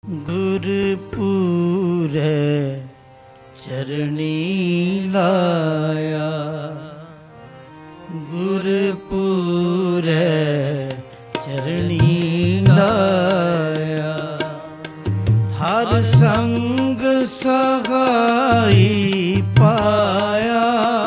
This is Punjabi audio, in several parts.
ਗੁਰਪੂਰੈ ਚਰਣੀ ਲਾਇਆ, ਗੁਰਪੂਰੈ ਚਰਣੀ ਲਾਇਆ। ਹਰ ਸੰਗ ਸਹਾਈ ਪਾਇਆ,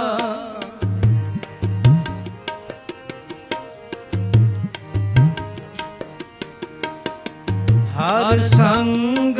ਹਰ ਸੰਗ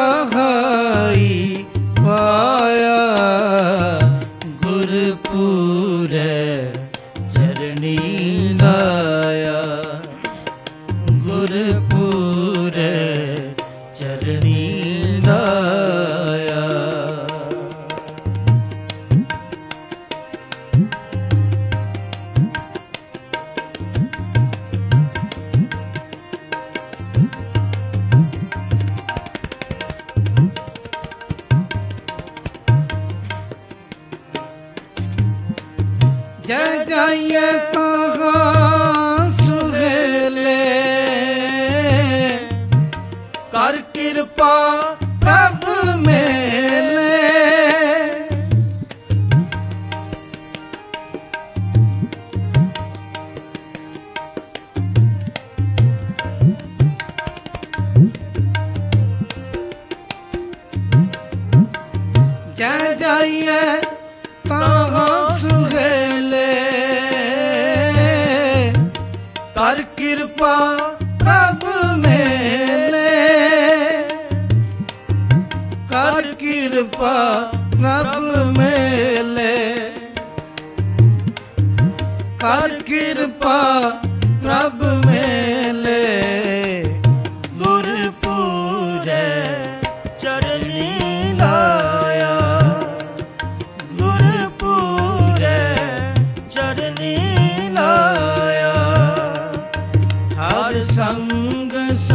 ਸਹਾਈ ਪਾਇਆ। ਗੁਰਪੂਰੈ ਚਰਣੀ ਲਾਇਆ, ਗੁਰਪੂਰੈ ਚਰਣੀ ਲਾਇਆ। ਜੈ ਜਾਈਏ ਕਹਾਂ ਸੁਹੇਲੇ, ਕਰ ਕਿਰਪਾ ਪ੍ਰਭ ਮੇਲੇ। ਜੈ ਜਾਈਏ ਕਹਾਂ ਸੁਹੇਲੇ, ਕਰ ਕਿਰਪਾ ਪ੍ਰਭ ਮੇਲੇ। ਕਰ ਕਿਰਪਾ ਪ੍ਰਭ ਮੇਲੇ, ਕਰ ਕਿਰਪਾ ਪ੍ਰਭ ਮੇਲੇ। ਗੁਰਪੂਰੈ ਚਰਣੀ ਲਾਇਆ, ਗੁਰਪੂਰੈ ਚਰਣੀ ਲਾਇਆ। ਹਰ ਸੰਗ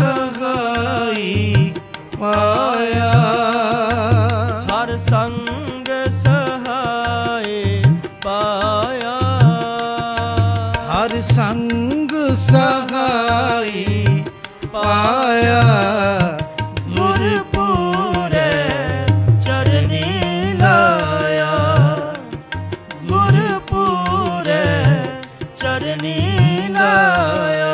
ਸਹਾਈ ਪਾਇਆ, ਹਰ ਸੰਗ ਸਹਾਈ ਪਾਇਆ। ਹਰ ਸੰਗ ਸਹਾਈ ਪਾਇਆ। ਗੁਰਪੂਰੈ ਚਰਣੀ ਲਾਇਆ, ਗੁਰਪੂਰੈ ਚਰਣੀ ਲਾਇਆ।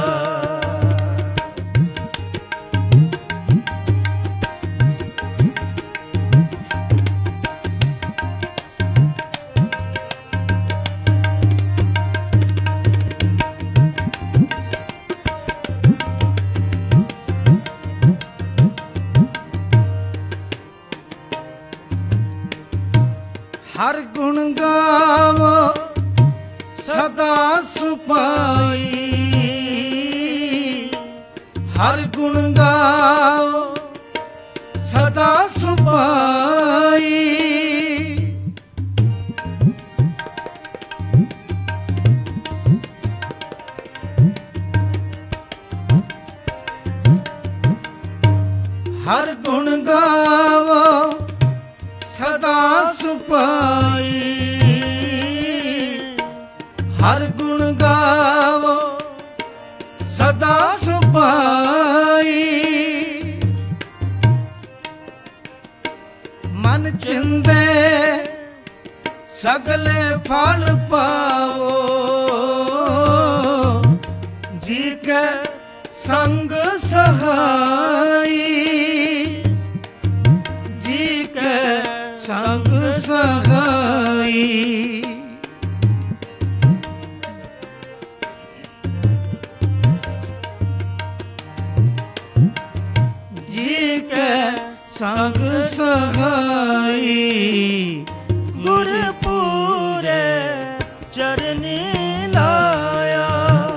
ਹਰ ਗੁਣ ਗਾਵੋ ਸਦਾ ਸੁਪਾਈ, ਹਰ ਗੁਣ ਗਾਵੋ ਸਦਾ ਸੁਪਾਈ। ਹਰ ਗੁਣ ਗਾਵੋ ਸਦਾ ਸੁਪਾਈ, ਹਰ ਗੁਣ ਗਾਵੋ ਸਦਾ ਸੁਪਾਈ। ਮਨ ਚਿੰਦੇ ਸਗਲੇ ਫਲ ਪਾਵੋ, ਜੀ ਕੇ ਸੰਗ ਸਹਾਈ, ਜੀ ਕੇ ਸੰਗ ਸਹਾਈ। ਜੀ ਕੇ ਸੰਗ ਸਹਾਈ। ਗੁਰਪੂਰੈ ਚਰਣੀ ਲਾਇਆ,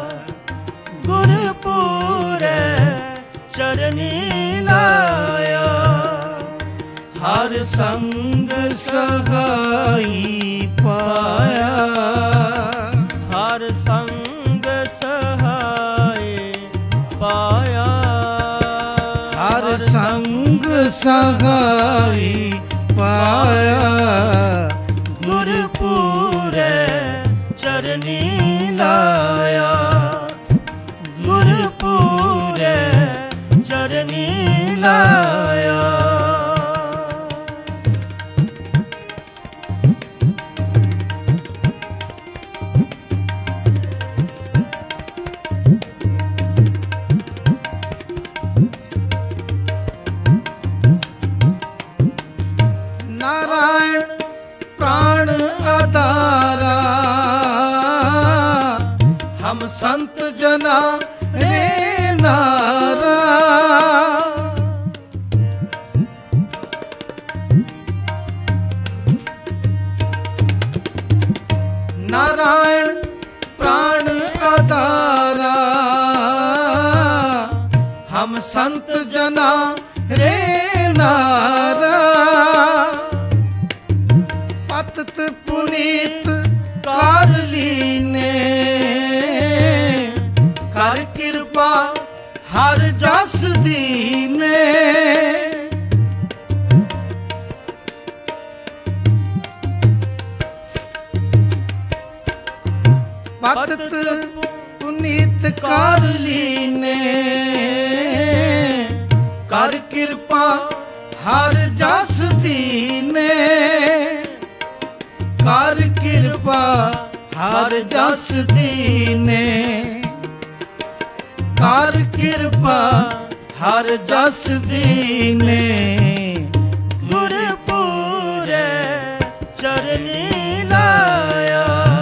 ਗੁਰਪੂਰੈ ਚਰਣੀ ਲਾਇਆ। ਹਰ ਸੰਗ ਸਹਾਈ ਪਾਇਆ, ਹਰ ਸੰਗ ਸਹਾਈ ਪਾਇਆ। ਹਰ ਸੰਗ ਸਹਾਈ ਪਾਇਆ। ਗੁਰਪੂਰੈ ਚਰਣੀ ਲਾਇਆ, ਗੁਰਪੂਰੈ ਚਰਣੀ ਲਾਇਆ। नारायण प्राण आधारा हम संत जना रे नारा। नारायण प्राण आधारा हम संत जना रे नारा। पतित पुनीत कार लीने कर कृपा हर जस दीने। पतित पुनीत कार लीने कर कृपा हर जस दीने। कर कृपा हर जस दीने। कर कृपा हर जस दीने। गुरपुरे चरनी लाया।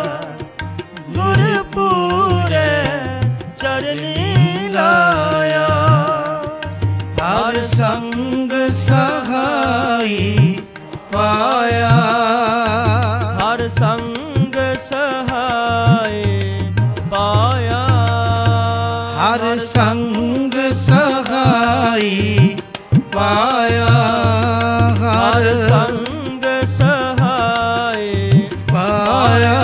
गुरपुरे चरनी लाया। हर संग सहाई पाया। हर संग सहाय पाया। हर संग सहाई पाया। हर संग सहाय पाया।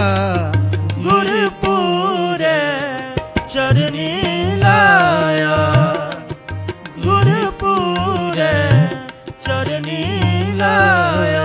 गुरपुरे चरनी लाया। गुरपुरे चरनी लाया।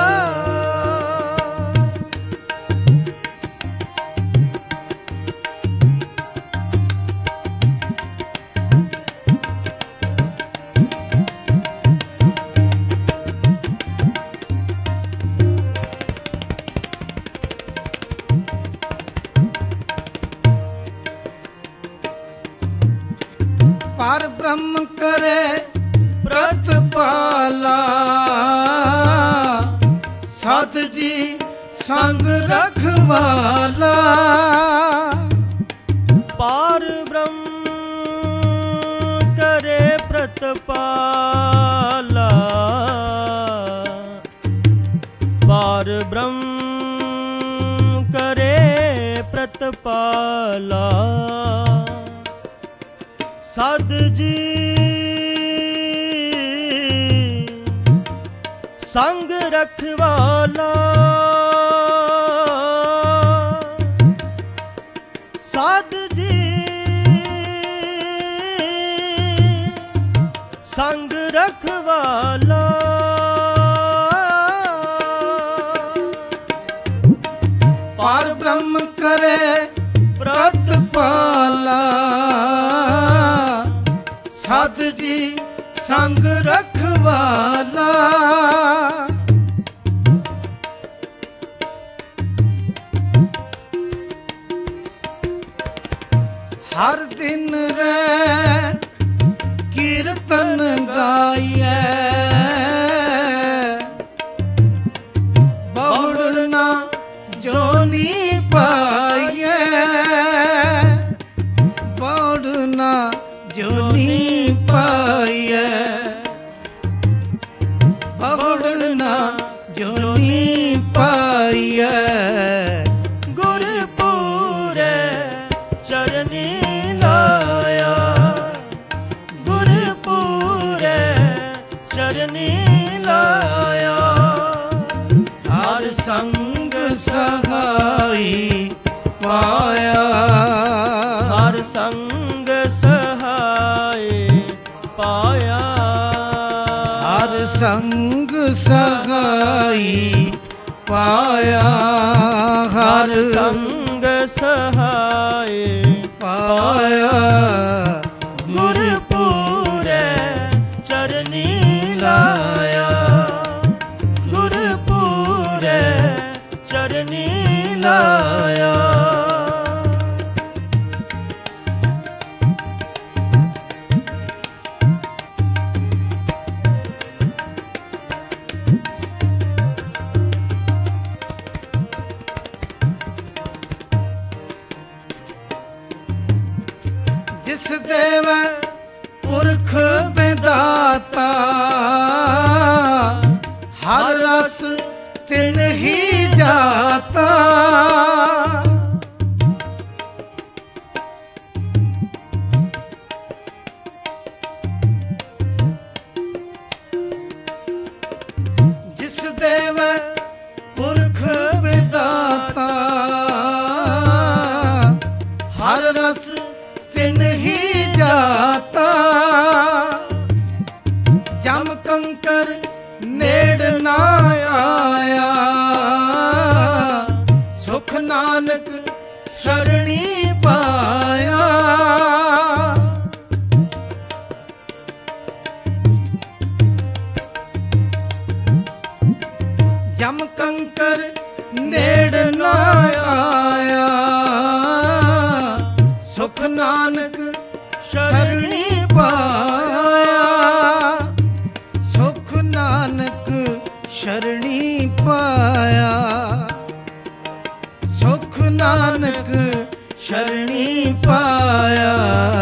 पर ब्रह्म करे प्रतिपाला। सत जी संग रखवाला। पार ब्रह्म करे प्रतिपाला। पार ब्रह्म करे प्रतिपाला। सद जी संग रखवाला। सद जी संग रखवाला। पार ब्रह्म करे प्रतिपाला। सत जी संग रखवाला। हर दिन रे कीर्तन गाइए। बहुड़ना जोनी पाइए। बहुड़ना जोनी पाइए। बहुड़ना जोनी पाइए। गुरपुरे चरनी लाया। गुरपुरे चरनी लाया। हर संग सहाई पाया। हर संग सहाय पाया। हर संग सहाई पाया। हर संग सहाय पाया। गुरपुरे ਚਰਨੀ ਲਾਇਆ, ਗੁਰਪੂਰੈ ਚਰਨੀ ਲਾਇਆ। ਜਿਸ ਦੇਵ ਪੁਰਖ ਵਿਦਾਤਾ, ਹਰ ਰਸ ਤਿਨ ਹੀ ਜਾਤਾ। ਜਿਸ ਦੇਵ ਪੁਰਖ ਵਿਦਾਤਾ, ਹਰ ਰਸ ਤਿਨ ਹੀ ਜਾਤਾ। ਜਮ ਕੰਕਰ ਨੇੜ ਨਾ ਆਇਆ, ਸੁਖ ਨਾਨਕ ਸਰਣੀ ਪਾਇਆ। ਜਮ ਕੰਕਰ ਨੇੜ ਨਾ ਆਇਆ, ਸੁਖ ਨਾਨਕ ਸਰਣੀ ਪਾਇਆ। ਸੁਖ ਨਾਨਕ ਸ਼ਰਣੀ ਪਾਇਆ, ਸੁਖ ਨਾਨਕ ਸ਼ਰਣੀ ਪਾਇਆ।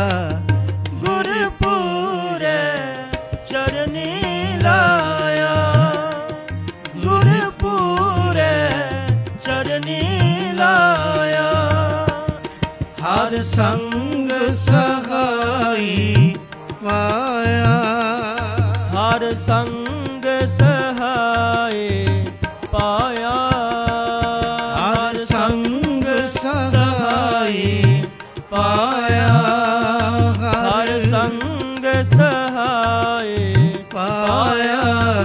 ਗੁਰਪੂਰੈ ਚਰਨੀ ਲਾਇਆ, ਗੁਰਪੂਰੈ ਚਰਨੀ ਲਾਇਆ। ਹਰ ਸੰਗ ਸਹਾਈ ਪਾਇਆ, ਹਰ ਸੰਗ ਸਹਾਏ ਪਾਇਆ। ਹਰ ਸੰਗ ਸਹਾਈ ਪਾਇਆ, ਹਰ ਸੰਗ ਸਹਾਏ ਪਾਇਆ।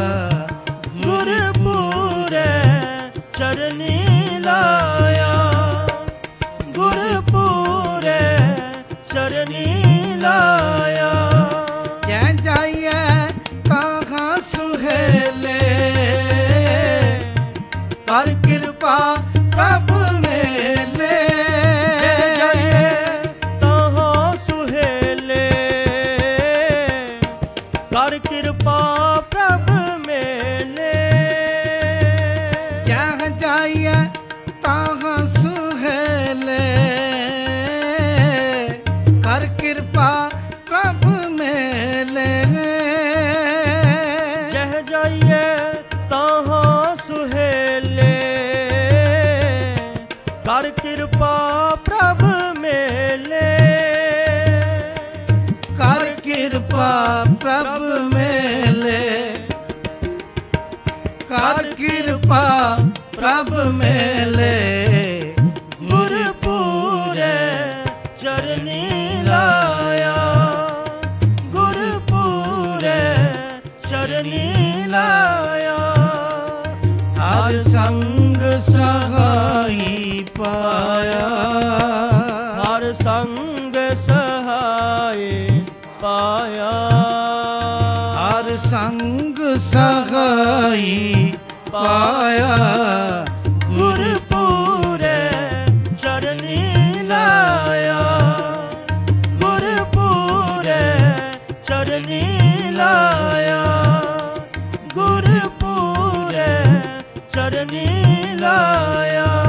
ਗੁਰਪੂਰੈ ਚਰਨੀ ਲਾਇਆ, ਗੁਰਪੂਰੈ ਚਰਨੀ ਲਾਇਆ। ਜੈ ਜਾਈਐ ਤਾਹਾਂ ਸੁਹੇਲੇ, ਕਰ ਕਿਰਪਾ ਪ੍ਰਭ ਮੇਲੇ। ਜੈ ਜਾਈਐ ਤਾਹਾਂ ਸੁਹੇਲੇ, ਕਰ ਕਿਰਪਾ ਪ੍ਰਭ ਮੇਲੇ। ਜਹ ਜਾਈਐ ਤਾਹਾਂ ਸੁਹੇਲੇ, ਕਰ ਕਿਰਪਾ ਪ੍ਰਭ ਮੇਲੇ। ਜਹ ਜਾਈਐ ਤਾਹਾਂ ਸੁਹੇਲੇ, ਕਰ ਕਿਰਪਾ ਪ੍ਰਭ ਮੇਲੇ। ਕਰ ਕਿਰਪਾ ਪ੍ਰਭ ਮੇਲੇ, ਕਰ ਕਿਰਪਾ ਪ੍ਰਭ ਮੇਲੇ। ਗੁਰਪੂਰੈ ਚਰਨੀ ਲਾਇਆ, ਗੁਰਪੂਰੈ ਚਰਨੀ ਲਾਇਆ। ਹਰ ਸੰਗ ਸਹਾਈ ਪਾਇਆ, ਹਰ ਸੰਗ ਸਹਾਏ ਪਾਇਆ। ਹਰ ਸੰਗ ਸਹਾਈ ਪਾਇਆ। ਗੁਰਪੂਰੈ ਚਰਨੀ ਲਾਇਆ, ਗੁਰਪੂਰੈ ਚਰਨੀ ਲਾਇਆ, ਗੁਰਪੂਰੈ ਚਰਨੀ ਲਾਇਆ।